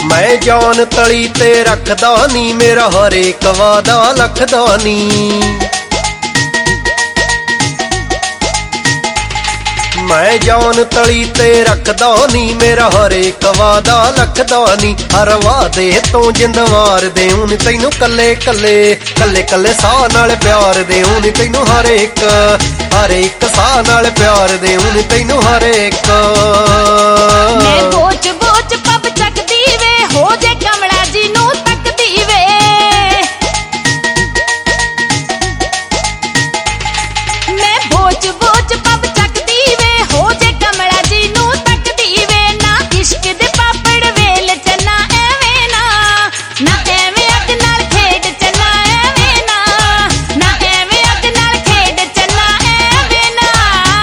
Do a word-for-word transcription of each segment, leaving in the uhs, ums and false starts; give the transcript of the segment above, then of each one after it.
मैं जान तली ते रखदा नी, मेरा हर एक वादा लखदा नी। मैं जान तली ते रखदा नी, मेरा हर एक वादा लखदा नी। हर वादे तो जिंदवार देऊं नी तैनू कल्ले कल्ले कल्ले कल्ले साह नाल प्यार देऊं नी तैनू हर एक हर एक साह नाल प्यार देऊं नी तैनू हर एक। मैं बोच बोच पब चकदी वे, हो जे कमला जी नू तकदी वे। मैं बोच बोच पब चकदी वे, हो जे कमला जी नू तकदी वे। ना इश्क दे पापड़ वेल च ना एवें ना, ना एवें अग नाल खेड च ना एवें ना, ना एवें अग नाल खेड च ना एवें ना।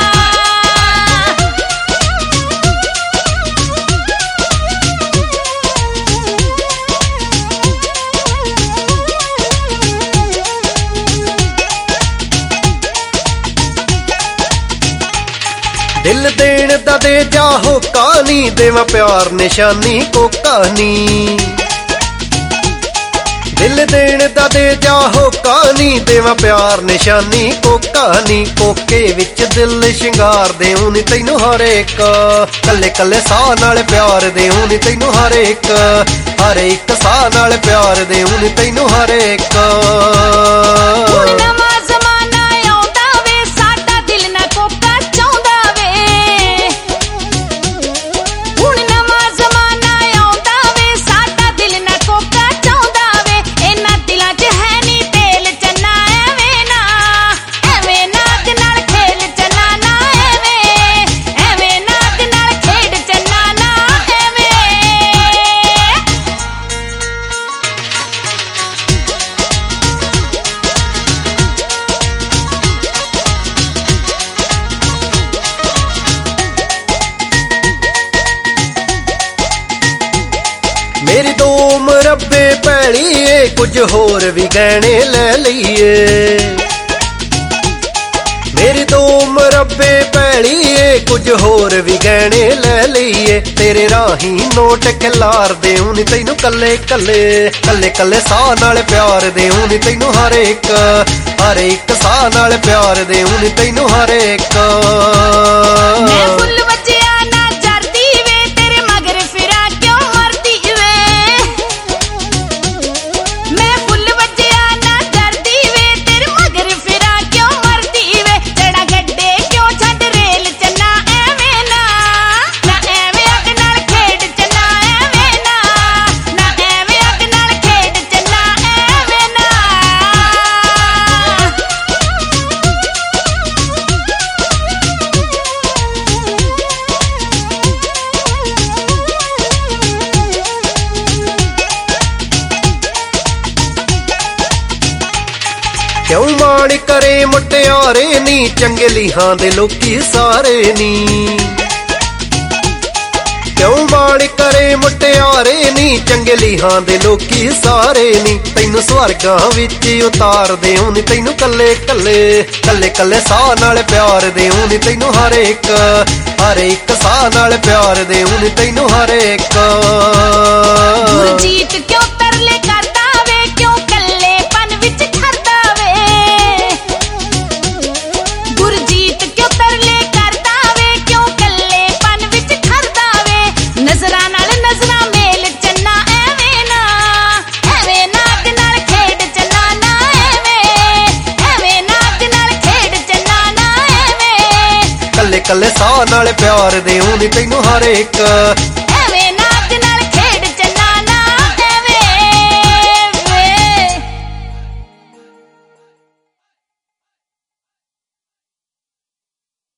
दिल देण दा दे जा होका नी, देवा प्यार निशानी कोका नी। दिल देण दा दे जा होका नी, देवा प्यार निशानी कोका नी। कोके विच दिल शिंगार देऊं नी तैनू हर एक, कल्ले कल्ले साह नाल प्यार देऊं नी तैनू हर एक, हर एक साह नाल प्यार देऊं नी तैनू हर एक। मेरी दो मुरब्बे पैली ए, कुछ होर भी गहने ले लीए। मेरी दो मुरब्बे पैली ए, कुछ होर भी गहने ले लीए। तेरे राही नोट खिलार देऊं नी तैनू कल्ले कल्ले कल्ले कल्ले साह नाल प्यार देऊं नी तैनू हर एक, हर एक साह नाल प्यार देऊं नी तैनू हर एक। क्यों माण करे मुटियारे नी, चंगे लीहां दे लोकी सारे नी। क्यों माण करे मुटियारे नी, चंगे लीहां दे लोकी सारे नी। तैनू स्वर्गां विच उतार देऊं नी तैनू कल्ले कल्ले कल्ले कल्ले साह नाल प्यार देऊं नी तैनू हर एक, हर एक साह नाल प्यार देऊं नी तैनू हर एक। गुरजीत क्यों तरले करदा वे, क्यों कल्लेपन विच खरदा वे। गुरजीत क्यों तरले करदा वे, क्यों कल्लेपन विच खरदा वे। नजरां नाल नजरां मेल च ना एवें ना, एवें ना अग नाल खेड च ना ना एवें, एवें ना अग नाल खेड च ना ना एवें। कल्ले कल्ले साह नाल प्यार देऊं नी तैनू हर एक।